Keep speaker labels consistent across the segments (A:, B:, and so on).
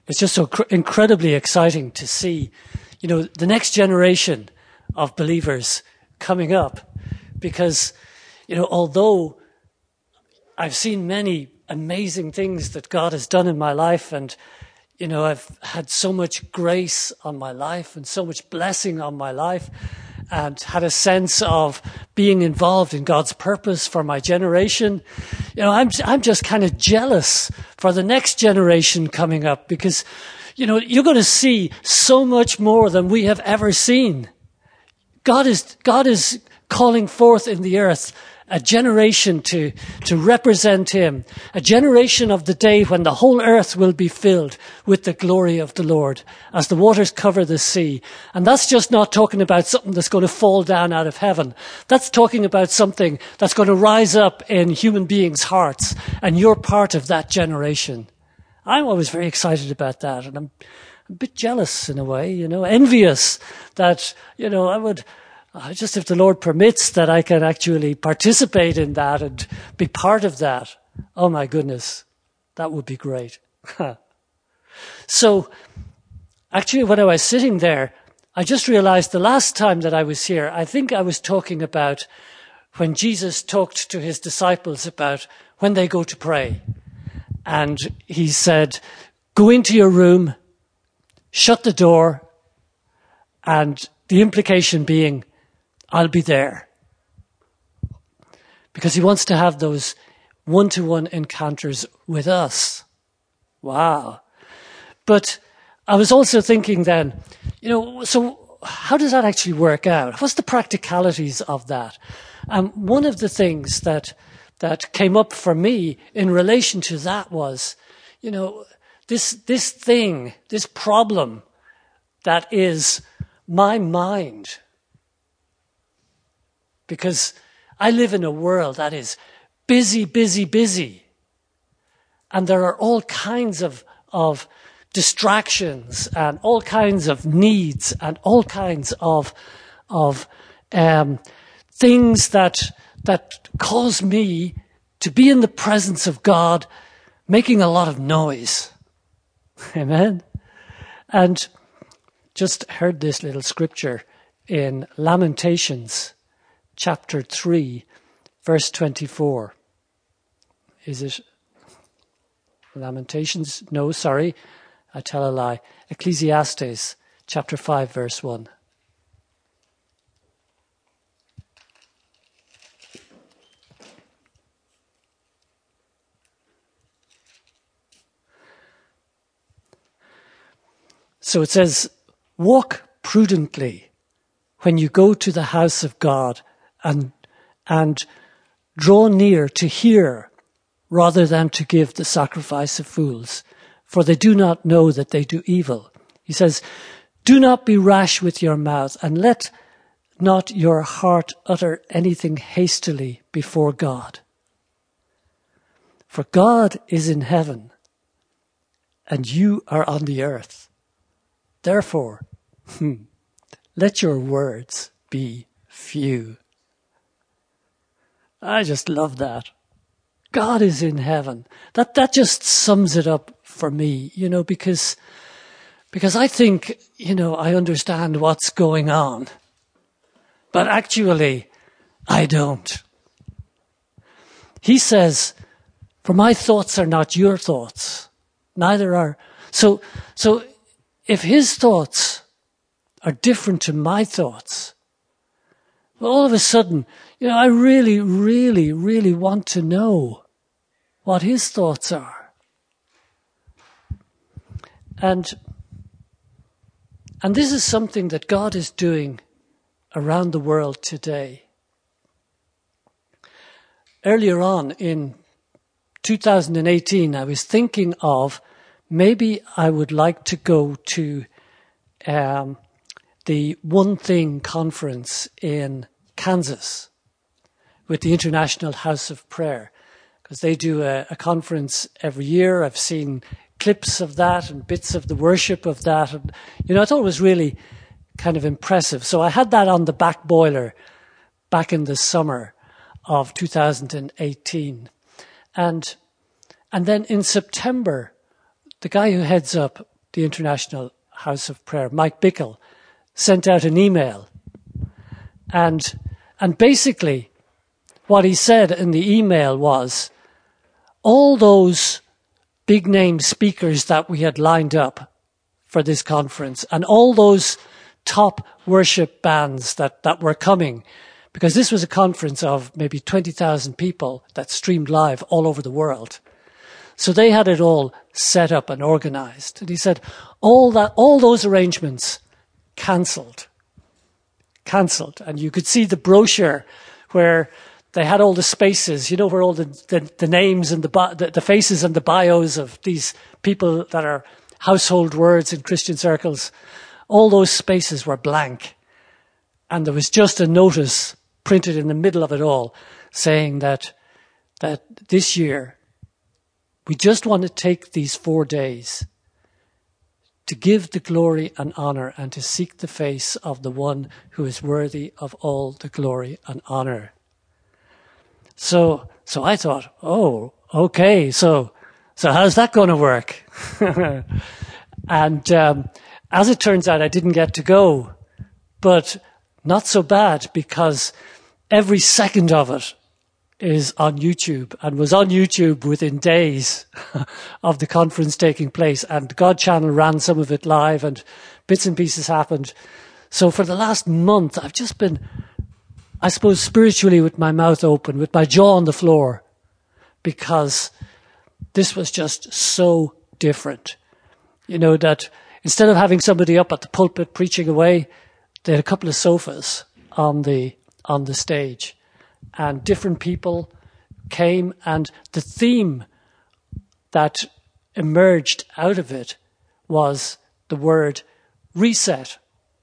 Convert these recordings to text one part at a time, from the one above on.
A: it's just so incredibly exciting to see, the next generation of believers coming up. Because, although I've seen many amazing things that God has done in my life, and, I've had so much grace on my life and so much blessing on my life, and had a sense of being involved in God's purpose for my generation. I'm just kind of jealous for the next generation coming up, because, you're going to see so much more than we have ever seen. God is calling forth in the earth a generation to represent him, a generation of the day when the whole earth will be filled with the glory of the Lord as the waters cover the sea. And that's just not talking about something that's going to fall down out of heaven. That's talking about something that's going to rise up in human beings' hearts, and you're part of that generation. I'm always very excited about that, and I'm a bit jealous in a way, envious that, I would... just if the Lord permits that I can actually participate in that and be part of that. Oh my goodness, that would be great. So actually when I was sitting there, I just realized the last time that I was here, I think I was talking about when Jesus talked to his disciples about when they go to pray. And he said, go into your room, shut the door, and the implication being, I'll be there. Because he wants to have those one-to-one encounters with us. Wow. But I was also thinking then, so how does that actually work out? What's the practicalities of that? One of the things that came up for me in relation to that was, this problem that is my mind. Because I live in a world that is busy, busy, busy. And there are all kinds of distractions and all kinds of needs and all kinds of things that cause me to be in the presence of God, making a lot of noise. Amen? And just heard this little scripture in Lamentations chapter 3, verse 24. Is it Lamentations? No, sorry. I tell a lie. Ecclesiastes chapter 5, verse 1. So it says, walk prudently when you go to the house of God, and draw near to hear rather than to give the sacrifice of fools, for they do not know that they do evil. He says, do not be rash with your mouth, and let not your heart utter anything hastily before God. For God is in heaven, and you are on the earth. Therefore, let your words be few. I just love that. God is in heaven. That just sums it up for me, because I think, I understand what's going on. But actually, I don't. He says, for my thoughts are not your thoughts. Neither are. So if his thoughts are different to my thoughts, well, all of a sudden, I really, really, really want to know what his thoughts are. And this is something that God is doing around the world today. Earlier on in 2018, I was thinking of maybe I would like to go to the One Thing conference in Kansas with the International House of Prayer, because they do a conference every year. I've seen clips of that and bits of the worship of that. And, I thought it was really kind of impressive. So I had that on the back boiler back in the summer of 2018. And then in September, the guy who heads up the International House of Prayer, Mike Bickle, sent out an email. And basically, what he said in the email was, all those big name speakers that we had lined up for this conference, and all those top worship bands that were coming, because this was a conference of maybe 20,000 people that streamed live all over the world. So they had it all set up and organized. And he said, all those arrangements cancelled. And you could see the brochure where they had all the spaces, where all the names and the faces and the bios of these people that are household words in Christian circles. All those spaces were blank. And there was just a notice printed in the middle of it all saying that this year, we just want to take these 4 days to give the glory and honor and to seek the face of the one who is worthy of all the glory and honor. So I thought, oh, okay, so how's that going to work? And as it turns out, I didn't get to go, but not so bad, because every second of it is on YouTube, and was on YouTube within days of the conference taking place. And God Channel ran some of it live, and bits and pieces happened. So for the last month, I've just been, I suppose, spiritually with my mouth open, with my jaw on the floor, because this was just so different. That instead of having somebody up at the pulpit preaching away, they had a couple of sofas on the stage. And different people came, and the theme that emerged out of it was the word reset.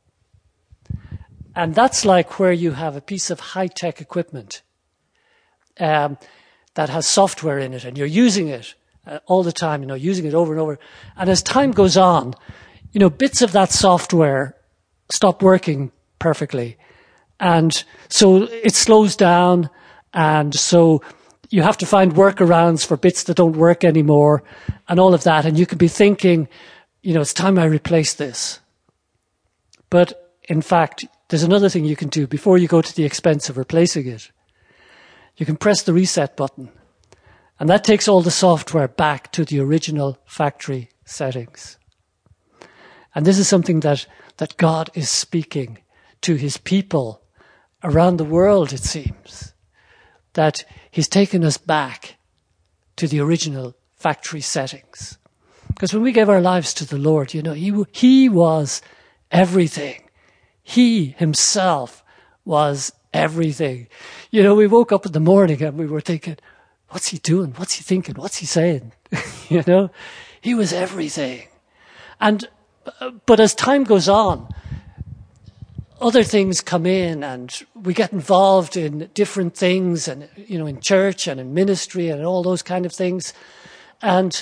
A: And that's like where you have a piece of high-tech equipment that has software in it, and you're using it all the time, using it over and over. And as time goes on, bits of that software stop working perfectly. And so it slows down, and so you have to find workarounds for bits that don't work anymore and all of that. And you could be thinking, it's time I replace this. But in fact, there's another thing you can do before you go to the expense of replacing it. You can press the reset button, and that takes all the software back to the original factory settings. And this is something that God is speaking to his people around the world, it seems, that he's taken us back to the original factory settings. Because when we gave our lives to the Lord, he was everything. He himself was everything. We woke up in the morning and we were thinking, what's he doing? What's he thinking? What's he saying? He was everything. But as time goes on, other things come in, and we get involved in different things, and in church and in ministry and all those kind of things, and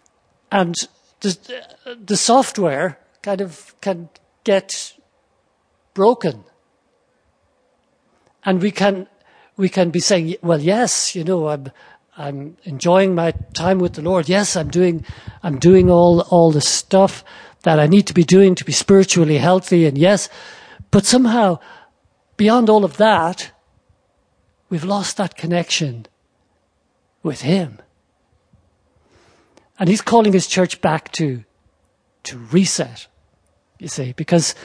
A: the software kind of can get broken, and we can be saying, well, yes, I'm enjoying my time with the Lord. Yes, I'm doing all the stuff that I need to be doing to be spiritually healthy, and yes. But somehow, beyond all of that, we've lost that connection with him. And he's calling his church back to reset, you see, because,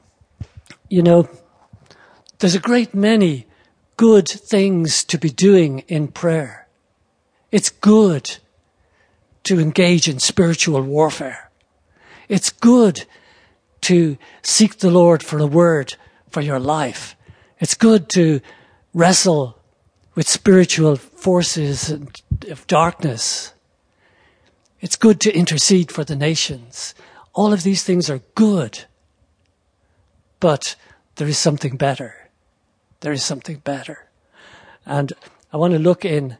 A: there's a great many good things to be doing in prayer. It's good to engage in spiritual warfare. It's good to seek the Lord for a word for your life. It's good to wrestle with spiritual forces of darkness. It's good to intercede for the nations. All of these things are good. But there is something better. There is something better. And I want to look in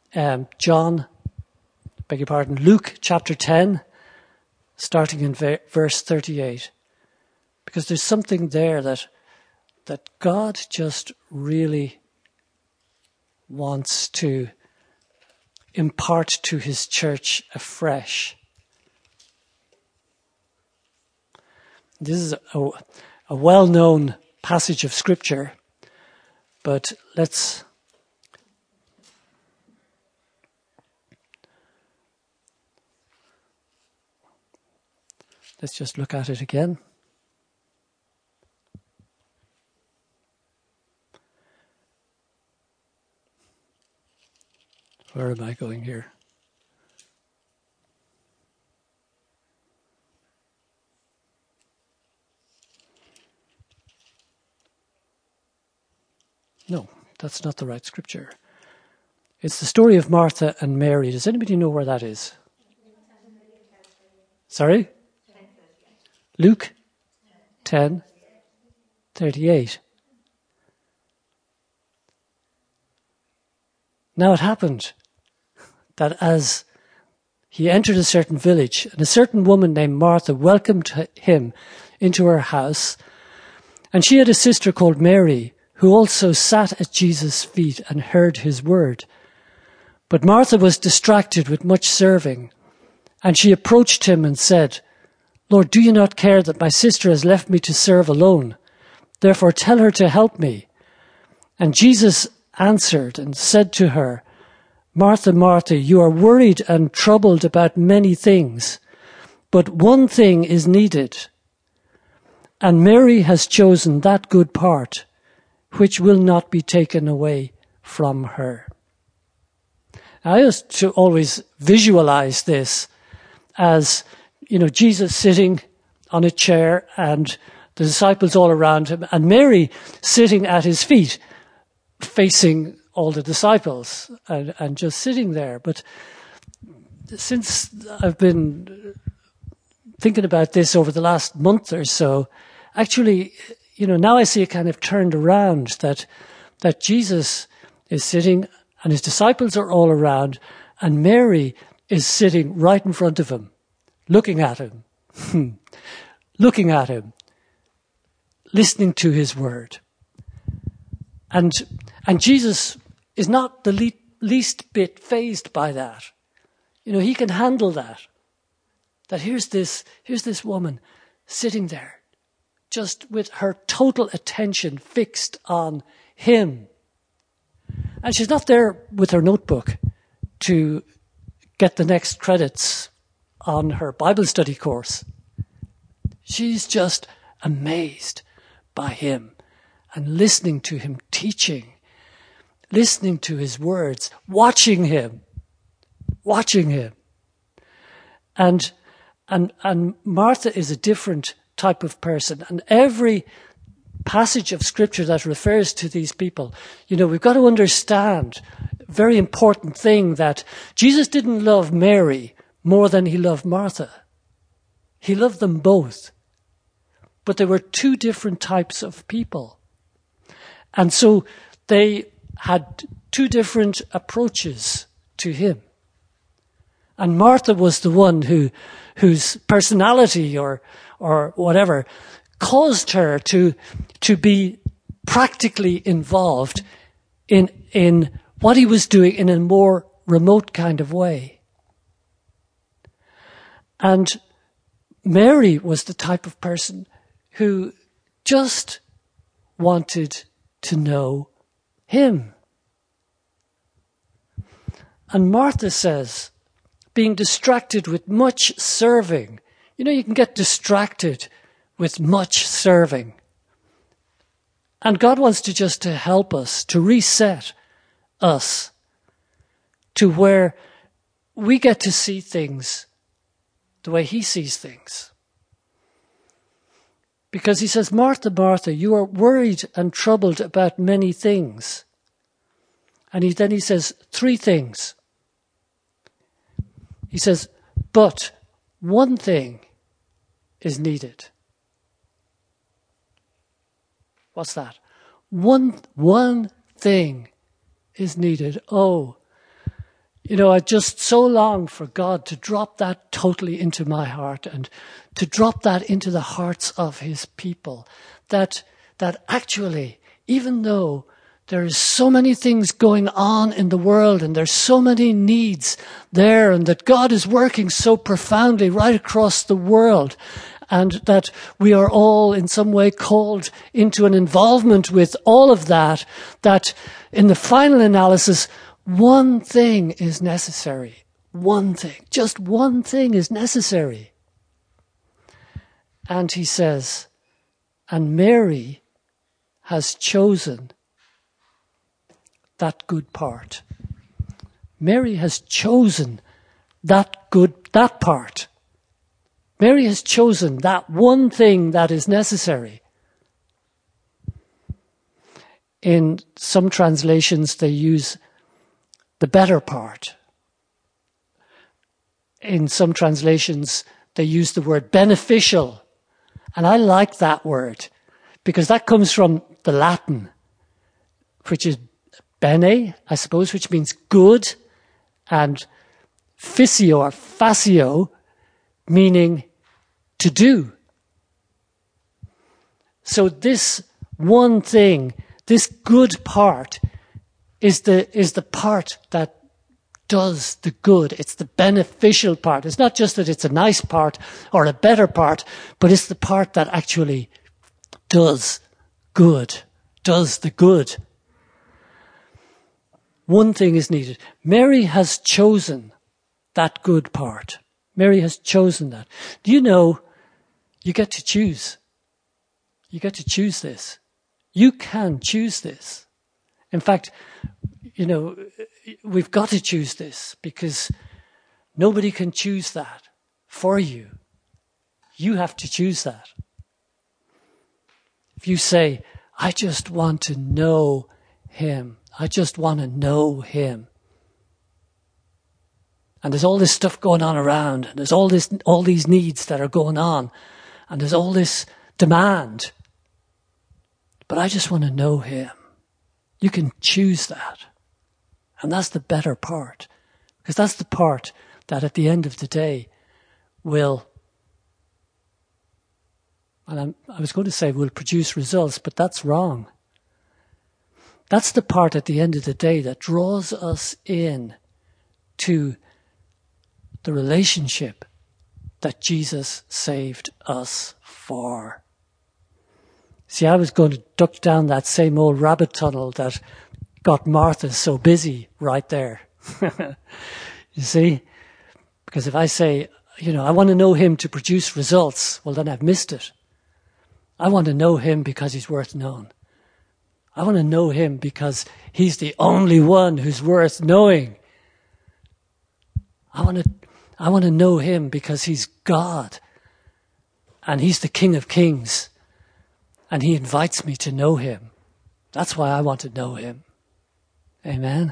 A: Luke chapter 10, starting in verse 38. Because there's something there that God just really wants to impart to his church afresh. This is a well-known passage of Scripture, but let's just look at it again. Where am I going here? No, that's not the right scripture. It's the story of Martha and Mary. Does anybody know where that is? Sorry? Luke 10:38. Now it happened that as he entered a certain village, and a certain woman named Martha welcomed him into her house, and she had a sister called Mary, who also sat at Jesus' feet and heard his word. But Martha was distracted with much serving, and she approached him and said, "Lord, do you not care that my sister has left me to serve alone? Therefore tell her to help me." And Jesus answered and said to her, "Martha, Martha, you are worried and troubled about many things, but one thing is needed. And Mary has chosen that good part, which will not be taken away from her." I used to always visualize this as, Jesus sitting on a chair and the disciples all around him, and Mary sitting at his feet, facing all the disciples and just sitting there. But since I've been thinking about this over the last month or so, actually, now I see it kind of turned around, that Jesus is sitting and his disciples are all around, and Mary is sitting right in front of him, looking at him, listening to his word. And Jesus is not the least bit fazed by that. He can handle that. That here's this woman sitting there, just with her total attention fixed on him. And she's not there with her notebook to get the next credits on her Bible study course. She's just amazed by him and listening to him teaching, listening to his words, watching him. And Martha is a different type of person. And every passage of Scripture that refers to these people, we've got to understand a very important thing, that Jesus didn't love Mary more than he loved Martha. He loved them both. But they were two different types of people. And so they had two different approaches to him. And Martha was the one whose personality or whatever caused her to be practically involved in what he was doing in a more remote kind of way. And Mary was the type of person who just wanted to know him. And Martha says, being distracted with much serving. You can get distracted with much serving. And God wants to help us, to reset us to where we get to see things the way he sees things. Because he says, "Martha, Martha, you are worried and troubled about many things." And then he says three things. He says, but one thing is needed. What's that? One thing is needed. I just so long for God to drop that totally into my heart and to drop that into the hearts of his people. That actually, even though there is so many things going on in the world, and there's so many needs there, and that God is working so profoundly right across the world, and that we are all in some way called into an involvement with all of that, that in the final analysis, one thing is necessary. One thing. Just one thing is necessary. And he says, and Mary has chosen that good part. Mary has chosen that part. Mary has chosen that one thing that is necessary. In some translations, they use the better part. In some translations, they use the word beneficial. And I like that word because that comes from the Latin, which is bene, I suppose, which means good, and physio or fascio, meaning to do. So this one thing, this good part, is the part that does the good. It's the beneficial part. It's not just that it's a nice part or a better part, but it's the part that actually does good, does the good. One thing is needed. Mary has chosen that good part. Mary has chosen that. Do you know, you get to choose. You get to choose this. You can choose this. In fact, you know, we've got to choose this because nobody can choose that for you. You have to choose that. If you say, I just want to know him. I just want to know him. And there's all this stuff going on around, and there's all these needs that are going on, and there's all this demand. But I just want to know him. You can choose that. And that's the better part. Because that's the part that at the end of the day will, and I was going to say will produce results, but that's wrong. That's the part at the end of the day that draws us in to the relationship that Jesus saved us for. See, I was going to duck down that same old rabbit tunnel that got Martha so busy right there. You see? Because if I say, you know, I want to know him to produce results, well, then I've missed it. I want to know him because he's worth knowing. I want to know him because he's the only one who's worth knowing. I want to know him because he's God. And he's the King of Kings. And he invites me to know him. That's why I want to know him. Amen.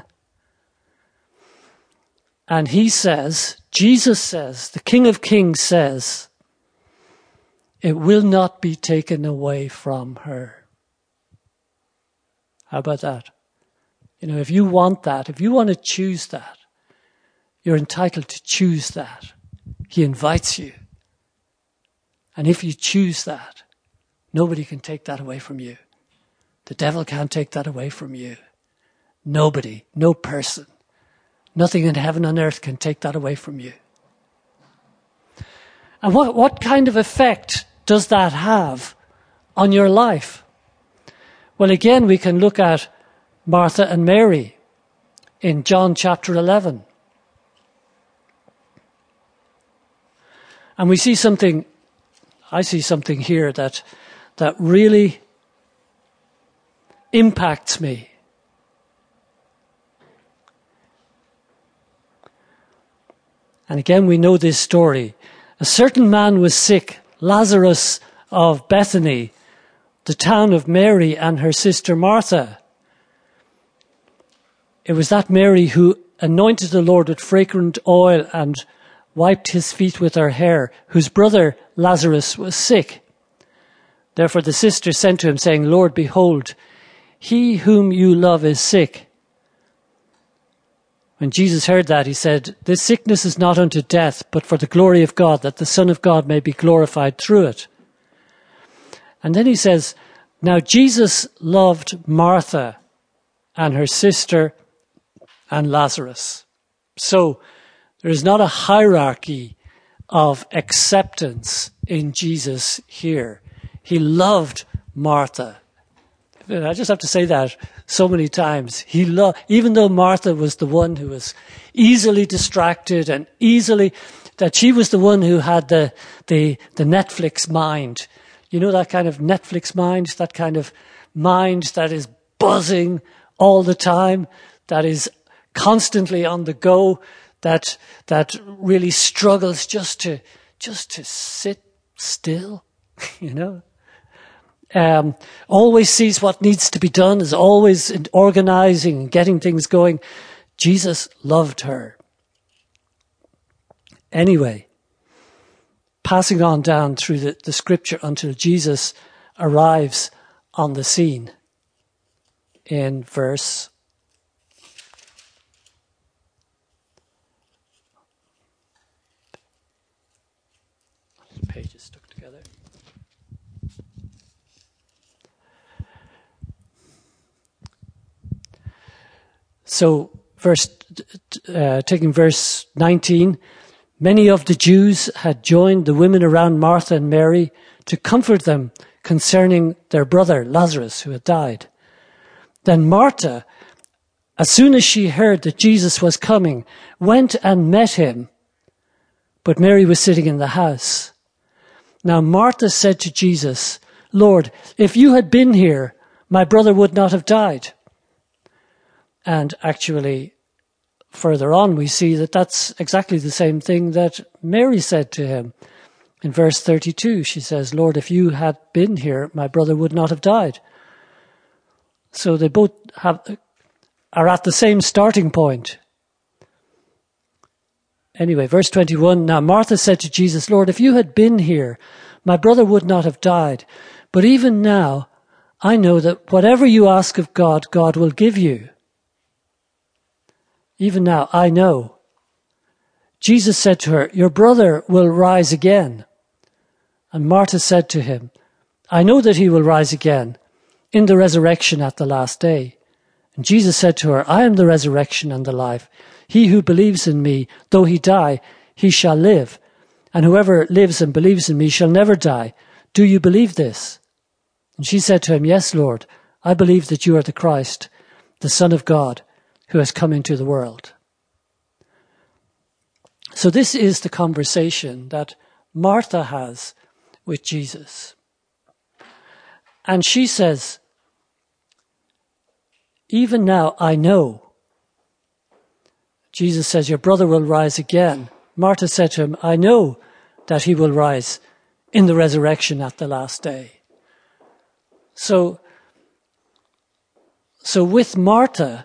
A: And he says, Jesus says, the King of Kings says, it will not be taken away from her. How about that? You know, if you want that, if you want to choose that, you're entitled to choose that. He invites you. And if you choose that, nobody can take that away from you. The devil can't take that away from you. Nobody, no person, nothing in heaven and earth can take that away from you. And what kind of effect does that have on your life? Well, again, we can look at Martha and Mary in John chapter 11. And we see something, I see something here that really impacts me. And again, we know this story. A certain man was sick, Lazarus of Bethany, the town of Mary and her sister Martha. It was that Mary who anointed the Lord with fragrant oil and wiped his feet with her hair, whose brother Lazarus was sick. Therefore the sister sent to him, saying, Lord, behold, he whom you love is sick. When Jesus heard that, he said, this sickness is not unto death, but for the glory of God, that the Son of God may be glorified through it. And then he says, now Jesus loved Martha and her sister and Lazarus. So there is not a hierarchy of acceptance in Jesus here. He loved Martha. I just have to say that so many times. Even though Martha was the one who was easily distracted and that she was the one who had the Netflix mind. You know, that kind of Netflix mind, that kind of mind that is buzzing all the time, that is constantly on the go, that really struggles just to sit still, you know. Always sees what needs to be done, is always organizing and getting things going. Jesus loved her. Anyway, passing on down through the scripture until Jesus arrives on the scene in verse 19, many of the Jews had joined the women around Martha and Mary to comfort them concerning their brother Lazarus, who had died. Then Martha, as soon as she heard that Jesus was coming, went and met him, but Mary was sitting in the house. Now Martha said to Jesus, "Lord, if you had been here, my brother would not have died." And actually, further on, we see that that's exactly the same thing that Mary said to him. In verse 32, she says, "Lord, if you had been here, my brother would not have died." So they both are at the same starting point. Anyway, verse 21, now Martha said to Jesus, "Lord, if you had been here, my brother would not have died. But even now, I know that whatever you ask of God, God will give you." Even now, I know. Jesus said to her, "Your brother will rise again." And Martha said to him, "I know that he will rise again in the resurrection at the last day." And Jesus said to her, "I am the resurrection and the life. He who believes in me, though he die, he shall live. And whoever lives and believes in me shall never die. Do you believe this?" And she said to him, "Yes, Lord, I believe that you are the Christ, the Son of God, who has come into the world." So this is the conversation that Martha has with Jesus. And she says, "Even now I know." Jesus says, "Your brother will rise again." Martha said to him, "I know that he will rise in the resurrection at the last day." So with Martha,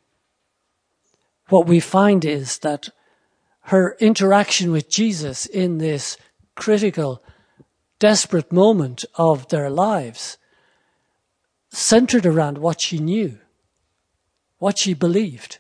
A: what we find is that her interaction with Jesus in this critical, desperate moment of their lives centered around what she knew, what she believed.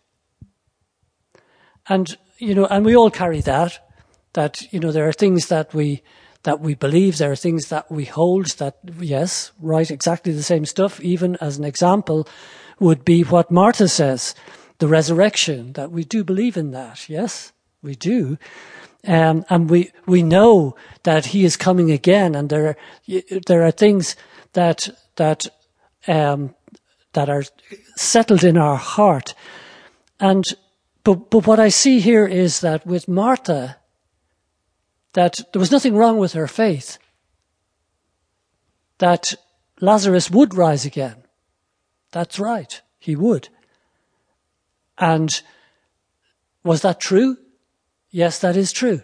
A: And, and we all carry that, there are things that we believe, there are things that we hold that, yes, right, exactly the same stuff. Even as an example would be what Martha says, the resurrection, that we do believe in that. Yes, we do. And we know that he is coming again, and there are things that are settled in our heart. But what I see here is that with Martha, that there was nothing wrong with her faith, that Lazarus would rise again. That's right, he would. And was that true? Yes, that is true.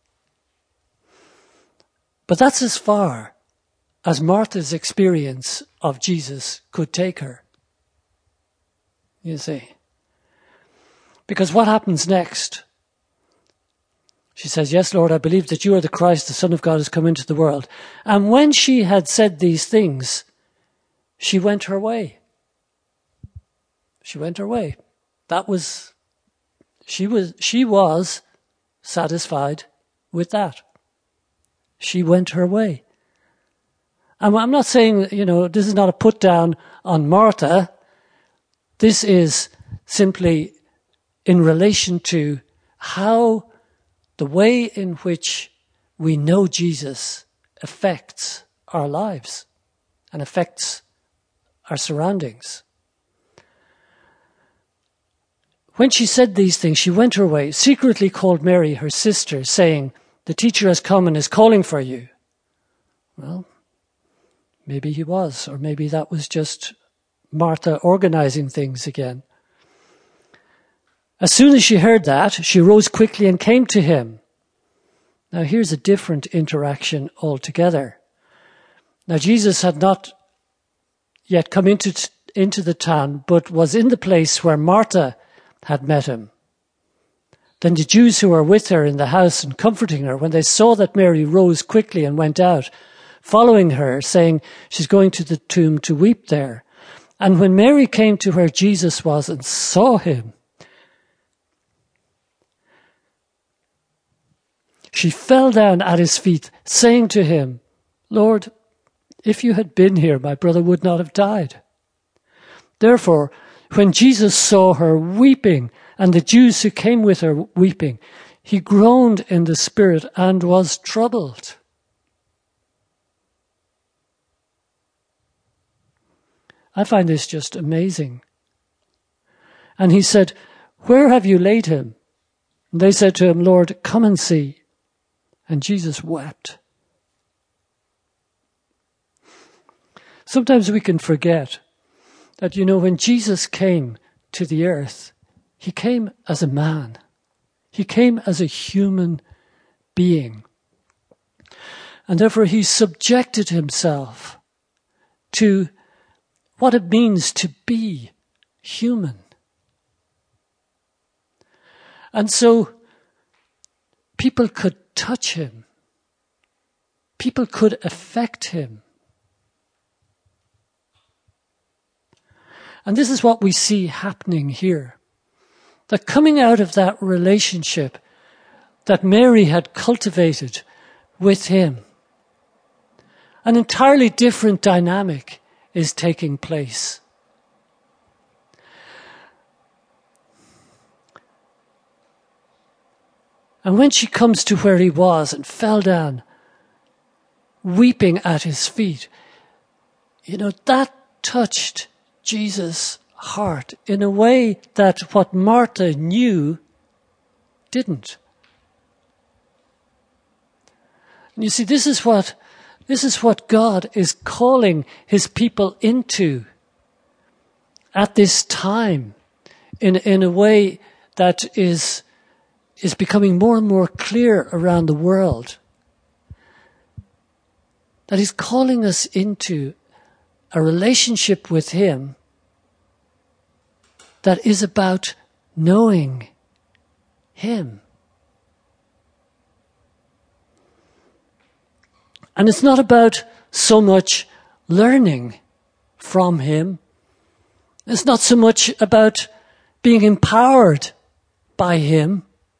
A: But that's as far as Martha's experience of Jesus could take her. You see. Because what happens next? She says, "Yes, Lord, I believe that you are the Christ, the Son of God, has come into the world." And when she had said these things, she went her way. She went her way. She was satisfied with that. She went her way. And I'm not saying, this is not a put down on Martha. This is simply in relation to how the way in which we know Jesus affects our lives and affects our surroundings. When she said these things, she went her way, secretly called Mary, her sister, saying, "The teacher has come and is calling for you." Well, maybe he was, or maybe that was just Martha organizing things again. As soon as she heard that, she rose quickly and came to him. Now here's a different interaction altogether. Now Jesus had not yet come into the town, but was in the place where Martha had met him. Then the Jews who were with her in the house and comforting her, when they saw that Mary rose quickly and went out, following her, saying, "She's going to the tomb to weep there." And when Mary came to where Jesus was and saw him, she fell down at his feet, saying to him, "Lord, if you had been here, my brother would not have died." Therefore, when Jesus saw her weeping, and the Jews who came with her weeping, he groaned in the spirit and was troubled. I find this just amazing. And he said, "Where have you laid him?" And they said to him, "Lord, come and see." And Jesus wept. Sometimes we can forget that, when Jesus came to the earth, he came as a man. He came as a human being. And therefore he subjected himself to what it means to be human. And so people could touch him. People could affect him. And this is what we see happening here. That coming out of that relationship that Mary had cultivated with him, an entirely different dynamic is taking place. And when she comes to where he was and fell down, weeping at his feet, that touched Jesus' heart in a way that what Martha knew didn't. And you see, this is what God is calling his people into at this time in a way that is becoming more and more clear around the world. That he's calling us into a relationship with him that is about knowing him. And it's not about so much learning from him. It's not so much about being empowered by him.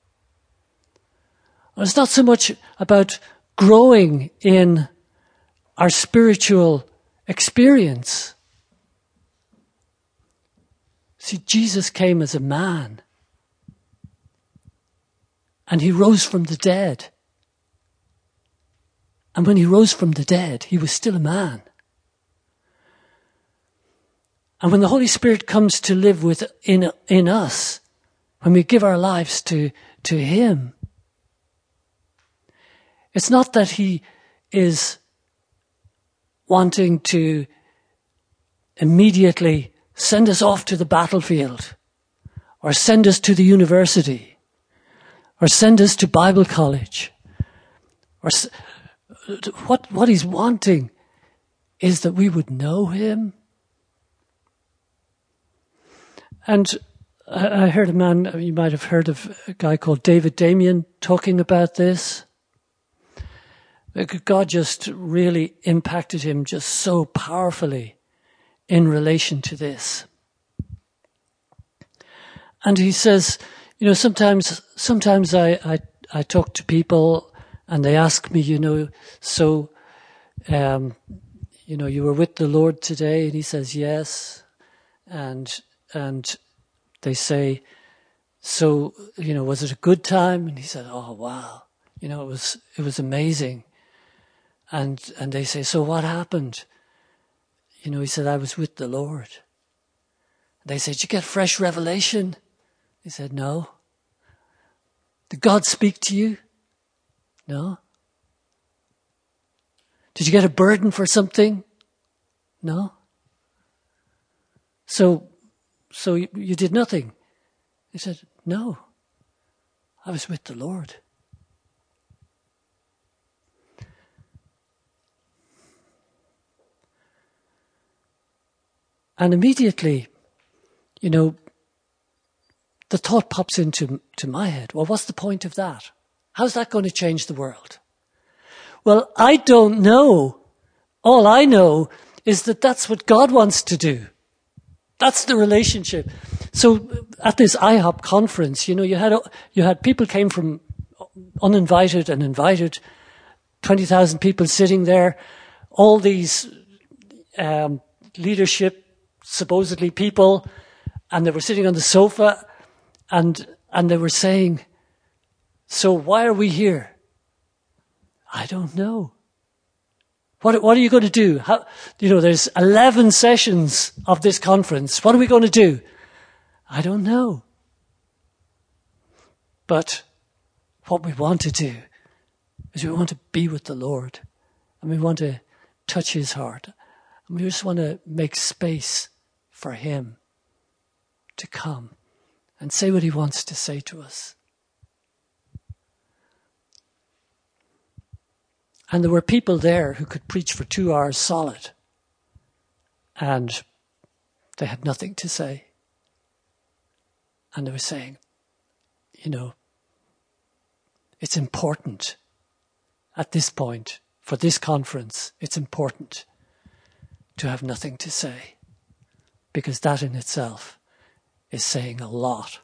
A: It's not so much about growing in our spiritual experience. See, Jesus came as a man. And he rose from the dead. And when he rose from the dead, he was still a man. And when the Holy Spirit comes to live in us, when we give our lives to him, it's not that he is wanting to immediately send us off to the battlefield, or send us to the university, or send us to Bible college. Or what he's wanting is that we would know him. And I heard a man, you might have heard of a guy called David Damien talking about this. God just really impacted him just so powerfully in relation to this. And he says, sometimes I talk to people and they ask me, so, you were with the Lord today? And he says, yes. And, they say, so, was it a good time? And he said, oh, wow. It was amazing. And they say, so what happened? He said, I was with the Lord. They said, did you get fresh revelation? He said, no. Did God speak to you? No. Did you get a burden for something? No. So you did nothing? He said, no. I was with the Lord. And immediately, the thought pops into my head, well, what's the point of that? How's that going to change the world? Well, I don't know. All I know is that that's what God wants to do. That's the relationship. So at this IHOP conference, you had people came from uninvited and invited, 20,000 people sitting there, all these leadership, supposedly people, and they were sitting on the sofa, and they were saying, so why are we here? I don't know. What are you going to do? There's 11 sessions of this conference. What are we going to do? I don't know. But what we want to do is we want to be with the Lord, and we want to touch his heart, and we just want to make space for him to come and say what he wants to say to us. And there were people there who could preach for 2 hours solid, and they had nothing to say. And they were saying, it's important at this point, for this conference, it's important to have nothing to say, because that in itself is saying a lot.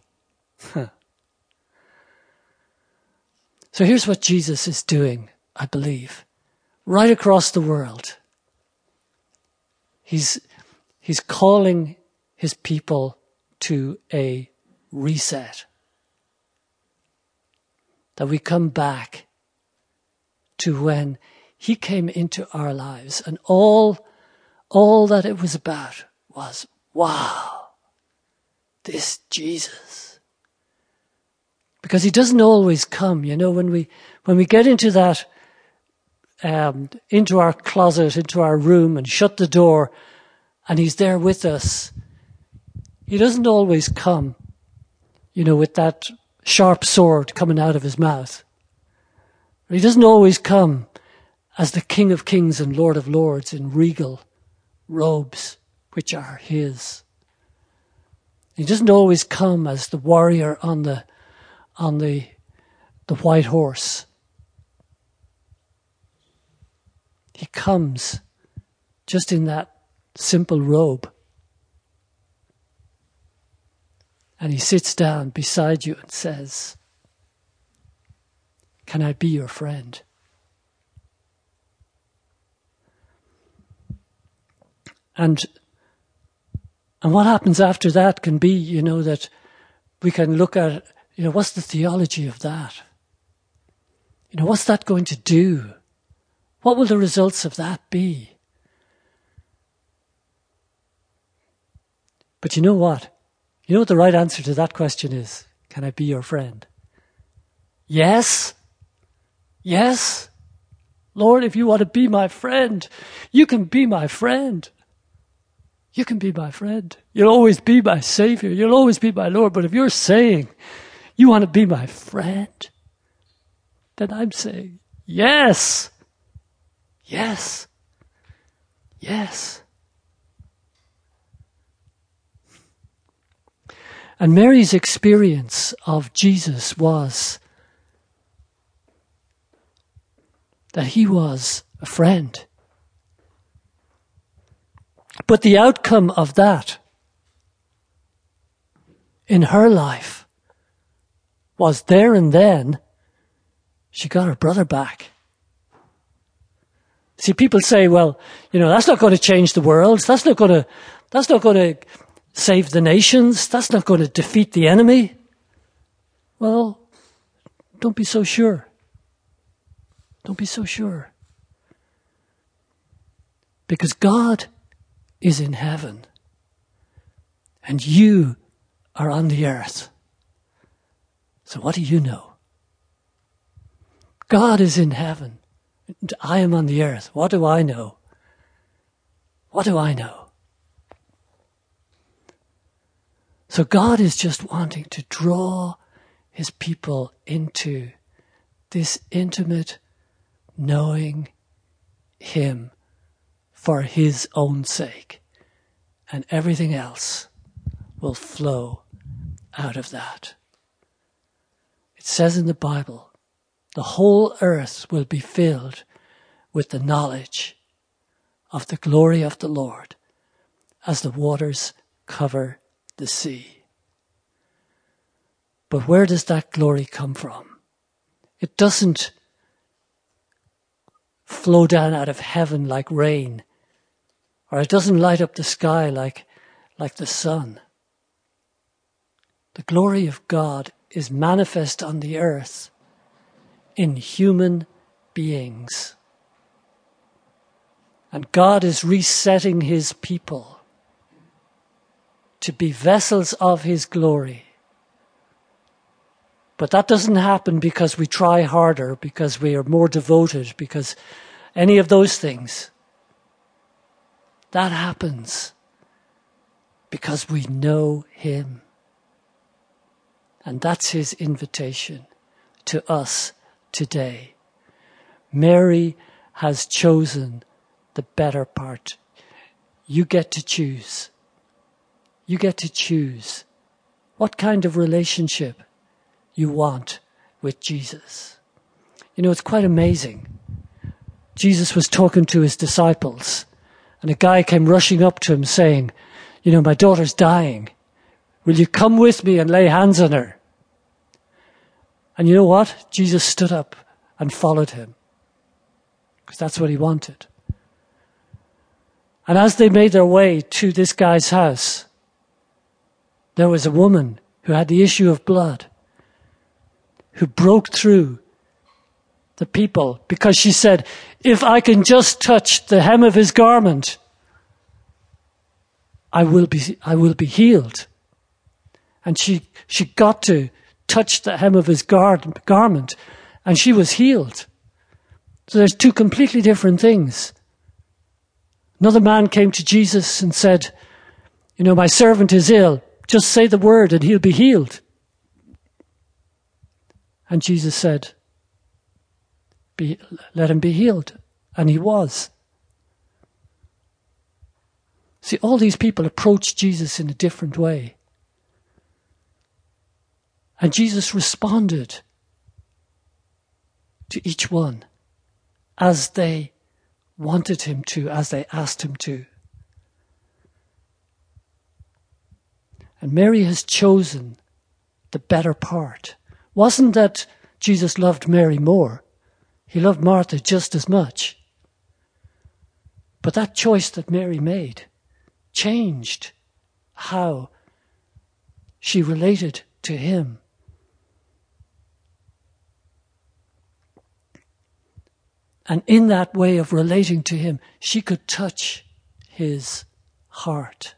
A: So here's what Jesus is doing, I believe, right across the world. He's calling his people to a reset. That we come back to when he came into our lives, and all that it was about was, wow, this Jesus. Because he doesn't always come, when we get into that, into our closet, into our room, and shut the door, and he's there with us. He doesn't always come, with that sharp sword coming out of his mouth. He doesn't always come as the King of Kings and Lord of Lords in regal robes, which are his. He doesn't always come as the warrior on the white horse. He comes just in that simple robe. And he sits down beside you and says, can I be your friend? And what happens after that can be, that we can look at, what's the theology of that? What's that going to do? What will the results of that be? But you know what? You know what the right answer to that question is? Can I be your friend? Yes. Yes. Lord, if you want to be my friend, you can be my friend. You can be my friend. You'll always be my Savior. You'll always be my Lord. But if you're saying you want to be my friend, then I'm saying, yes. Yes. Yes. And Mary's experience of Jesus was that he was a friend. But the outcome of that in her life was there and then she got her brother back. See, people say, well, that's not going to change the world. That's not going to save the nations. That's not going to defeat the enemy. Well, don't be so sure. Don't be so sure. Because God is in heaven and you are on the earth. So what do you know? God is in heaven and I am on the earth. What do I know? What do I know? So God is just wanting to draw his people into this intimate knowing him for his own sake. And everything else will flow out of that. It says in the Bible, the whole earth will be filled with the knowledge of the glory of the Lord as the waters cover the sea. But where does that glory come from? It doesn't flow down out of heaven like rain, or it doesn't light up the sky like the sun. The glory of God is manifest on the earth in human beings. And God is resetting his people to be vessels of his glory. But that doesn't happen because we try harder, because we are more devoted, because any of those things. That happens because we know him. And that's his invitation to us today. Mary has chosen the better part. You get to choose. You get to choose what kind of relationship you want with Jesus. You know, it's quite amazing. Jesus was talking to his disciples, and a guy came rushing up to him saying, you know, my daughter's dying. Will you come with me and lay hands on her? And you know what? Jesus stood up and followed him, because that's what he wanted. And as they made their way to this guy's house, there was a woman who had the issue of blood, who broke through the people because she said, if I can just touch the hem of his garment, I will be healed. And she got to touch the hem of his garment, and she was healed. So there's two completely different things. Another man came to Jesus and said, you know, my servant is ill. Just say the word and he'll be healed. And Jesus said, let him be healed. And he was. See, all these people approached Jesus in a different way. And Jesus responded to each one as they wanted him to, as they asked him to. And Mary has chosen the better part. Wasn't that Jesus loved Mary more? He loved Martha just as much. But that choice that Mary made changed how she related to him. And in that way of relating to him, she could touch his heart.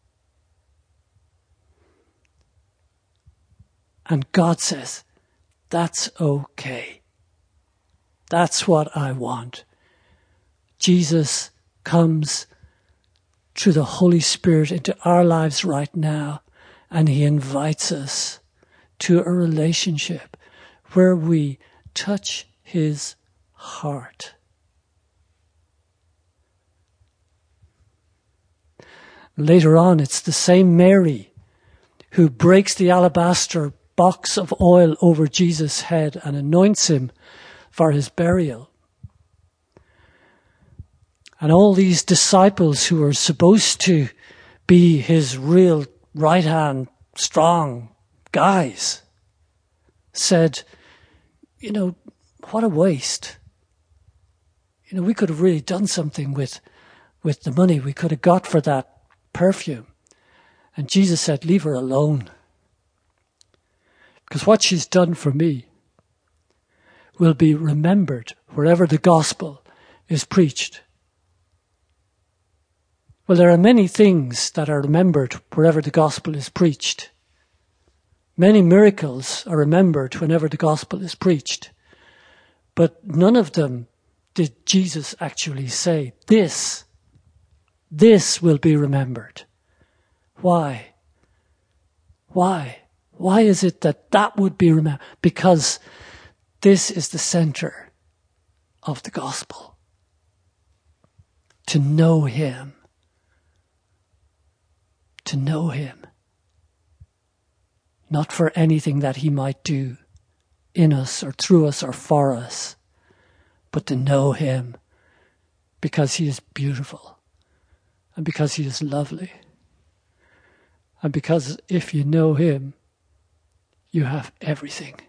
A: And God says, that's okay. That's what I want. Jesus comes through the Holy Spirit into our lives right now, and he invites us to a relationship where we touch his heart. Later on, it's the same Mary who breaks the alabaster box of oil over Jesus' head and anoints him for his burial. And all these disciples who are supposed to be his real right-hand strong guys said, you know, what a waste. You know, we could have really done something with the money we could have got for that perfume. And Jesus said, leave her alone. Because what she's done for me will be remembered wherever the gospel is preached. Well, there are many things that are remembered wherever the gospel is preached. Many miracles are remembered whenever the gospel is preached. But none of them did Jesus actually say, this will be remembered. Why? Why? Why is it that would be remembered? Because this is the center of the gospel. To know him. To know him. Not for anything that he might do in us or through us or for us, but to know him because he is beautiful and because he is lovely. And because if you know him, you have everything.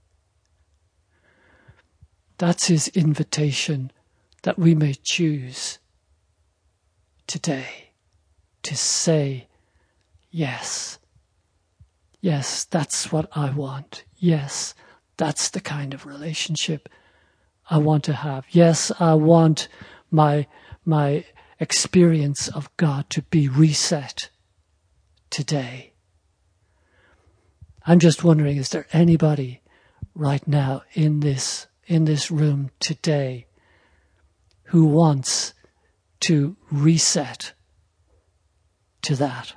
A: That's his invitation that we may choose today to say, yes. Yes, that's what I want. Yes, that's the kind of relationship I want to have. Yes, I want my experience of God to be reset today. I'm just wondering, is there anybody right now in this room today who wants to reset to that?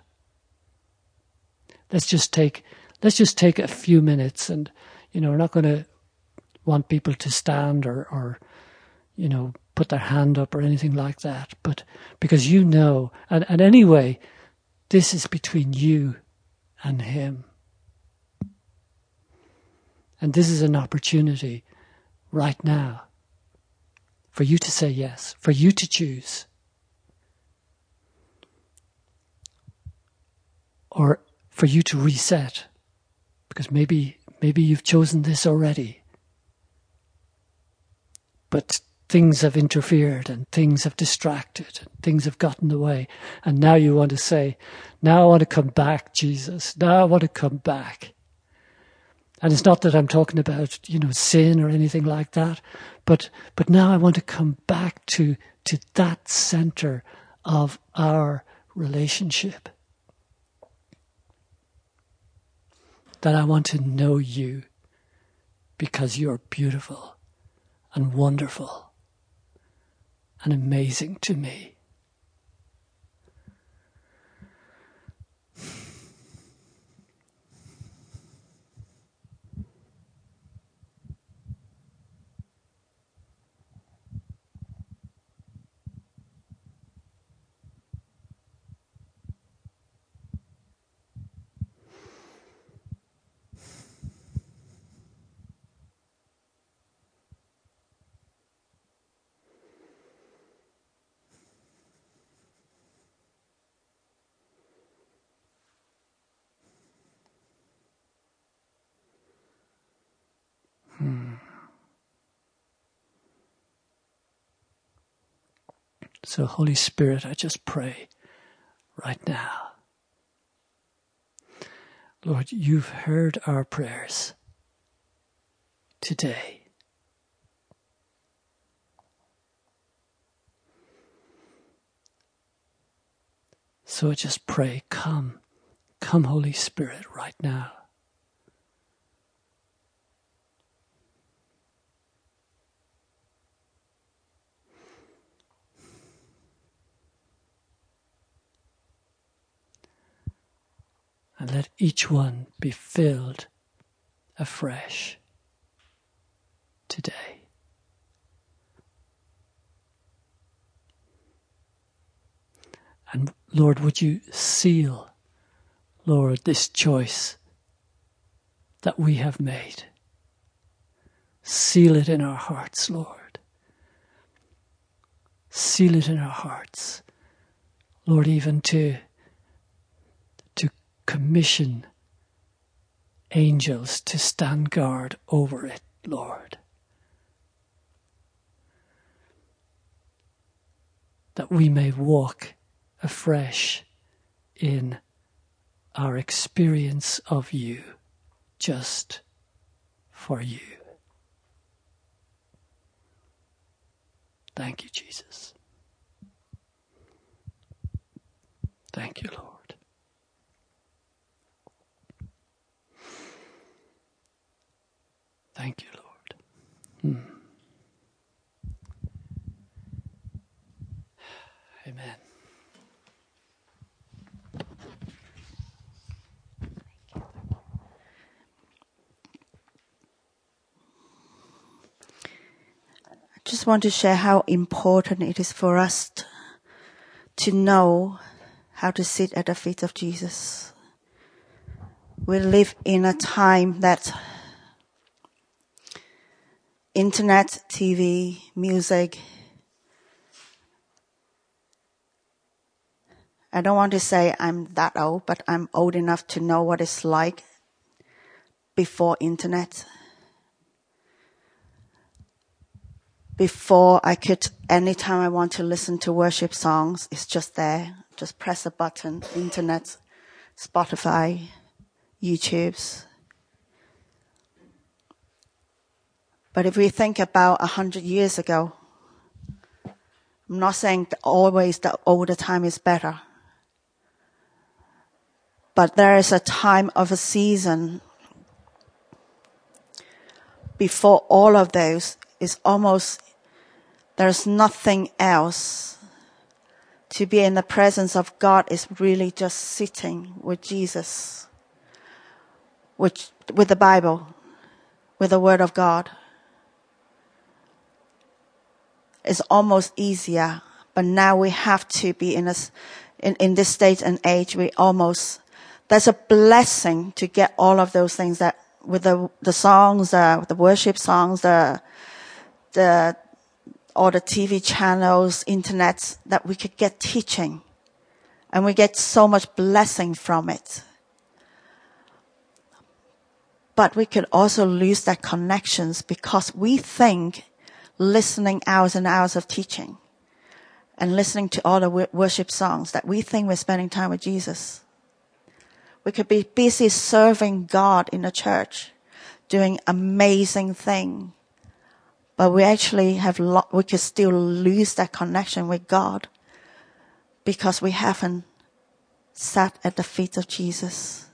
A: Let's just take a few minutes, and we're not going to want people to stand or put their hand up or anything like that, but because and anyway, this is between you and him. And this is an opportunity right now for you to say yes, for you to choose. Or for you to reset, because maybe you've chosen this already, but things have interfered and things have distracted and things have gotten in the way, and now you want to say, now I want to come back, Jesus, now I want to come back. And it's not that I'm talking about sin or anything like that, but now I want to come back to that center of our relationship. That I want to know you because you're beautiful and wonderful and amazing to me. So Holy Spirit, I just pray right now. Lord, you've heard our prayers today. So I just pray, come Holy Spirit right now. And let each one be filled afresh today. And Lord, would you seal, Lord, this choice that we have made. Seal it in our hearts, Lord. Seal it in our hearts. Lord, even to commission angels to stand guard over it, Lord. That we may walk afresh in our experience of you just for you. Thank you, Jesus. Thank you, Lord. Thank you, Lord. Amen.
B: I just want to share how important it is for us to know how to sit at the feet of Jesus. We live in a time that internet, TV, music, I don't want to say I'm that old, but I'm old enough to know what it's like before internet. Before I could, anytime I want to listen to worship songs, it's just there. Just press a button, internet, Spotify, YouTube's. But if we think about 100 years ago, I'm not saying that always the older time is better. But there is a time of a season before all of those is almost, there's nothing else. To be in the presence of God is really just sitting with Jesus, with the Bible, with the Word of God. It's almost easier, but now we have to be in this stage and age. There's a blessing to get all of those things that with the songs, the worship songs, all the TV channels, internet, that we could get teaching. And we get so much blessing from it. But we could also lose that connections because we think listening hours and hours of teaching and listening to all the worship songs that we think we're spending time with Jesus. We could be busy serving God in the church, doing amazing things. But we actually we could still lose that connection with God because we haven't sat at the feet of Jesus.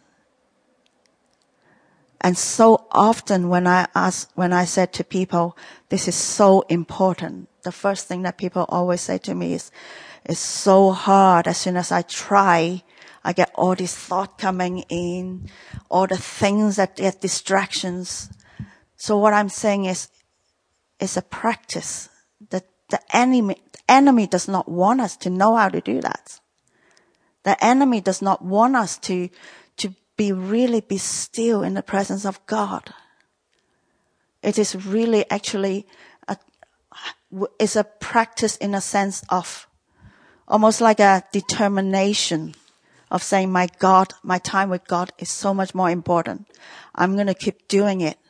B: And so often when I said to people, this is so important, the first thing that people always say to me is, it's so hard. As soon as I try, I get all these thoughts coming in, all the things that get distractions. So what I'm saying is, it's a practice that the enemy does not want us to know how to do that. The enemy does not want us to be still in the presence of God. It is really actually is a practice in a sense of almost like a determination of saying, my God, my time with God is so much more important. I'm going to keep doing it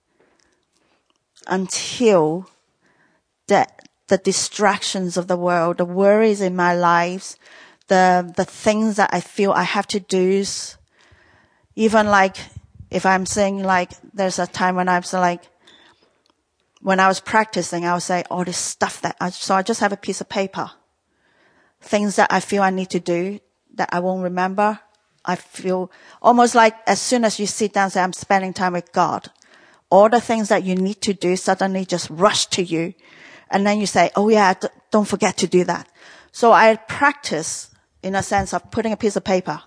B: until the distractions of the world, the worries in my life, the things that I feel I have to do. Even like, if I'm saying like, there's a time when when I was practicing, I would say all this stuff so I just have a piece of paper. Things that I feel I need to do that I won't remember. I feel almost like as soon as you sit down and say, I'm spending time with God, all the things that you need to do suddenly just rush to you. And then you say, oh yeah, don't forget to do that. So I practice in a sense of putting a piece of paper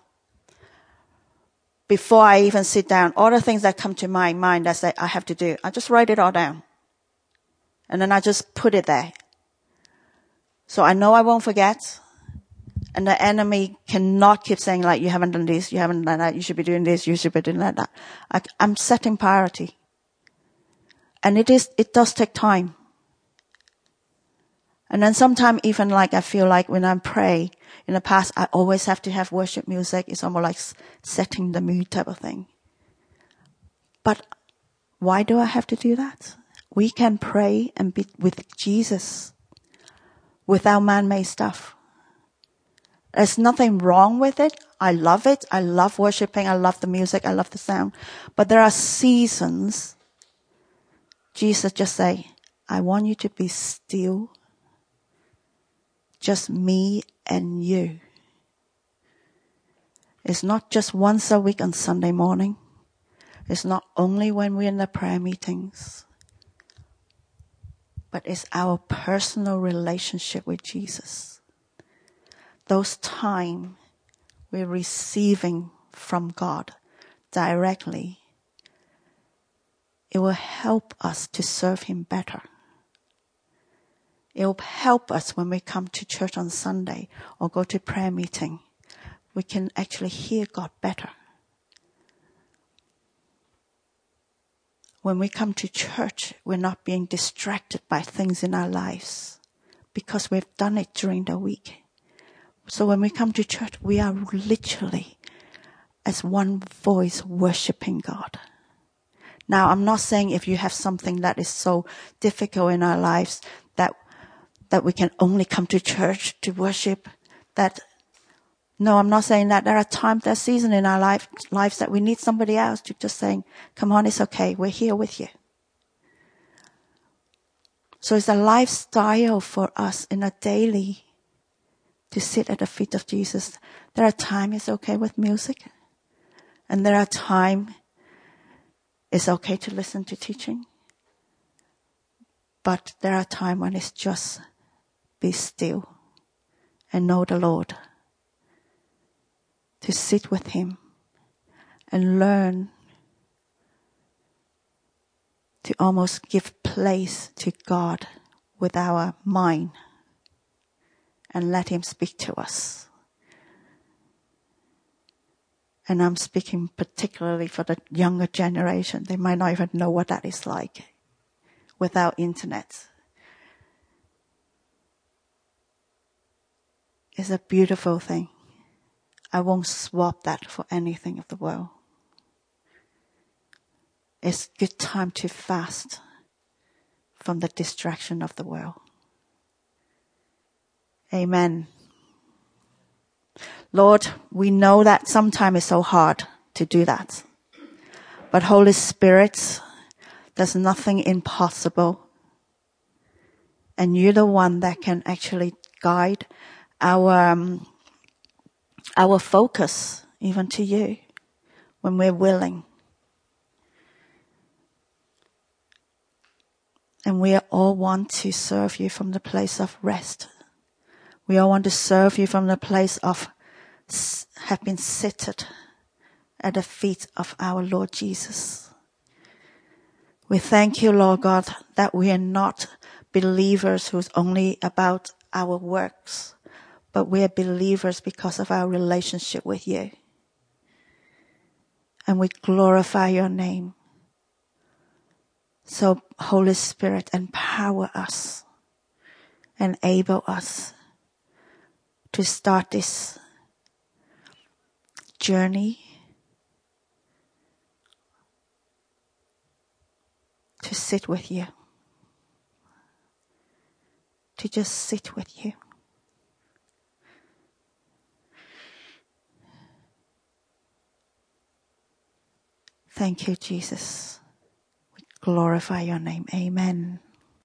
B: before I even sit down. All the things that come to my mind that say I have to do, I just write it all down. And then I just put it there. So I know I won't forget. And the enemy cannot keep saying like, you haven't done this, you haven't done that, you should be doing this, you should be doing that. I'm setting priority. And it does take time. And then sometimes even like I feel like when I pray, in the past I always have to have worship music. It's almost like setting the mood type of thing. But why do I have to do that? We can pray and be with Jesus without man-made stuff. There's nothing wrong with it. I love it. I love worshiping. I love the music. I love the sound. But there are seasons. Jesus just say, I want you to be still. Just me and you. It's not just once a week on Sunday morning. It's not only when we're in the prayer meetings. But it's our personal relationship with Jesus. Those times we're receiving from God directly, it will help us to serve Him better. It will help us when we come to church on Sunday or go to prayer meeting. We can actually hear God better. When we come to church, we're not being distracted by things in our lives because we've done it during the week. So when we come to church, we are literally as one voice worshiping God. Now, I'm not saying if you have something that is so difficult in our lives that we can only come to church to worship. No, I'm not saying that. There are times, there's seasons in our lives that we need somebody else to just saying, come on, it's okay. We're here with you. So it's a lifestyle for us in a daily to sit at the feet of Jesus. There are times it's okay with music. And there are times it's okay to listen to teaching. But there are times when it's just be still and know the Lord. To sit with Him and learn to almost give place to God with our mind and let Him speak to us. And I'm speaking particularly for the younger generation. They might not even know what that is like without internet. It's a beautiful thing. I won't swap that for anything of the world. It's a good time to fast from the distraction of the world. Amen. Lord, we know that sometimes it's so hard to do that. But Holy Spirit, there's nothing impossible. And you're the one that can actually guide our focus even to you when we're willing. And we all want to serve you from the place of rest. We all want to serve you from the place of have been seated at the feet of our Lord Jesus. We thank you, Lord God, that we are not believers who's only about our works, but we are believers because of our relationship with you. And we glorify your name. So, Holy Spirit, empower us, enable us to start this journey to sit with you, to just sit with you. Thank you, Jesus. We glorify your name. Amen.